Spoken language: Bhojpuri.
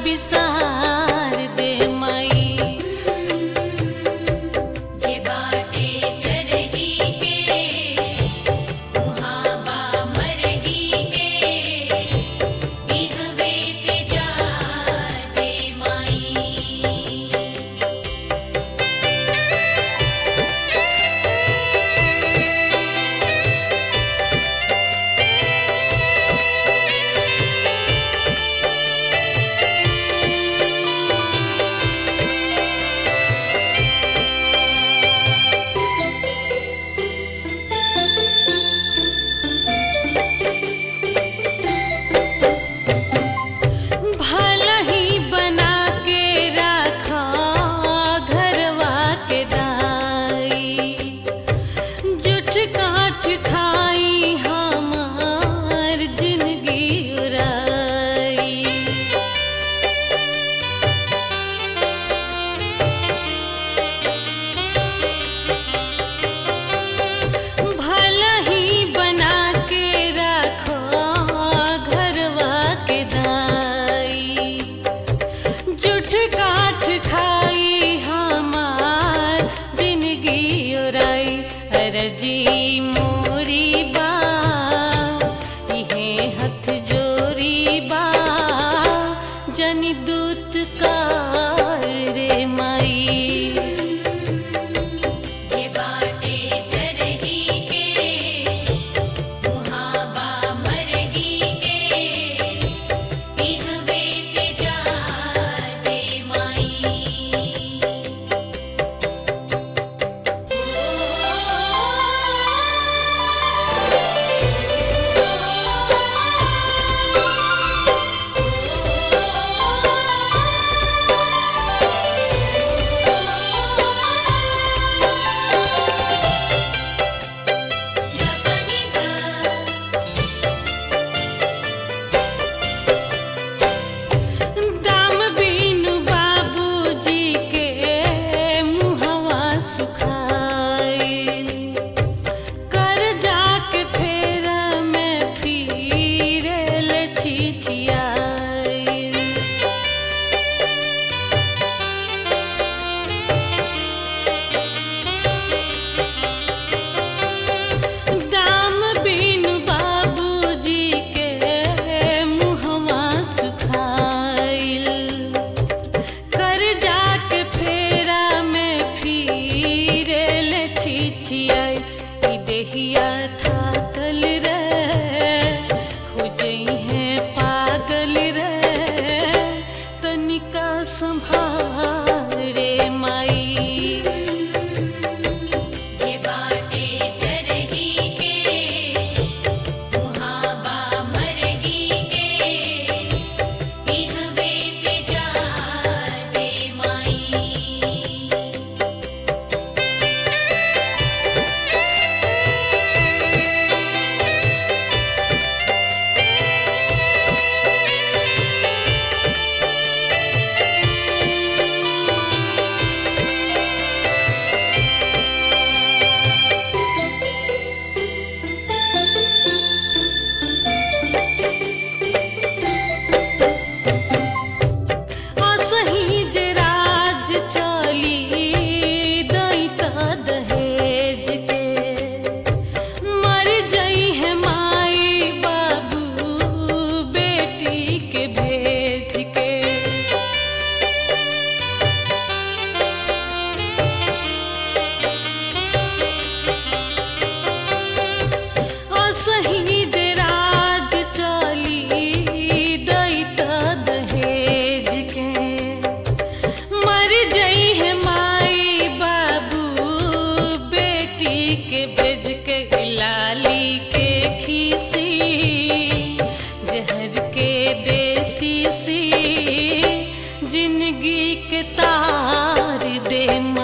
बिसार दे माई। जे बाटे चरही के मुहाबा मरही के बिहवे ते जा दे माई। भला ही बना के रखा घरवा के दाई, जुठ काठ खाई हमार जिंदगी उड़ाई। भला ही बना के रखो घरवा के दाई, जुठ काठ खाई हमार जिंदगी उड़ाई। अरजी मोरी बा इहे हथ जोरी बा, जनी दूत कार रे माई। जे बाटे चरही के मुहाबा मरही के बिहवे ते जा दे माई। दाम बीनु बाबूजी के मुहवा सुखाइल, कर जाके फेरा में फिरेल छिछियाइल। दाम बीनु बाबूजी के मुहवा सुखाइल, कर जाके फेरा में फिरेल छिछियाइल। ई देहिया थाकल रे खोजई है पागल रे, तनिका संभाल रे माई। जे बाटे चरही के मुहाबा मरही के बिहवे ते जा दे माई। असही जे राज चली दैता दहेज के, मर जई है माई बाबू बेटी के भेज के। असही जे राज चली दैता दहेज के, मर जई है माई बाबू बेटी के भेज के। लाली के खीसी जहर के देसी सी, जिंदगी के तार दे